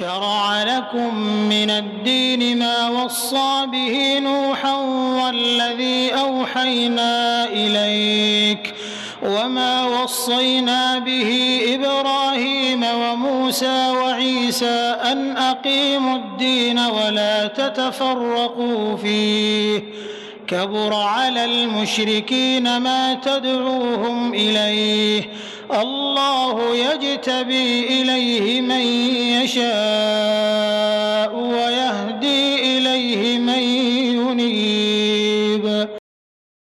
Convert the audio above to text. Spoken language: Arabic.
شرع لكم من الدين ما وصى به نوحا والذي أوحينا إليك وما وصينا به إبراهيم وموسى وعيسى أن أقيموا الدين ولا تتفرقوا فيه كبر على المشركين ما تدعوهم إليه الله يجتبي إليه من يشاء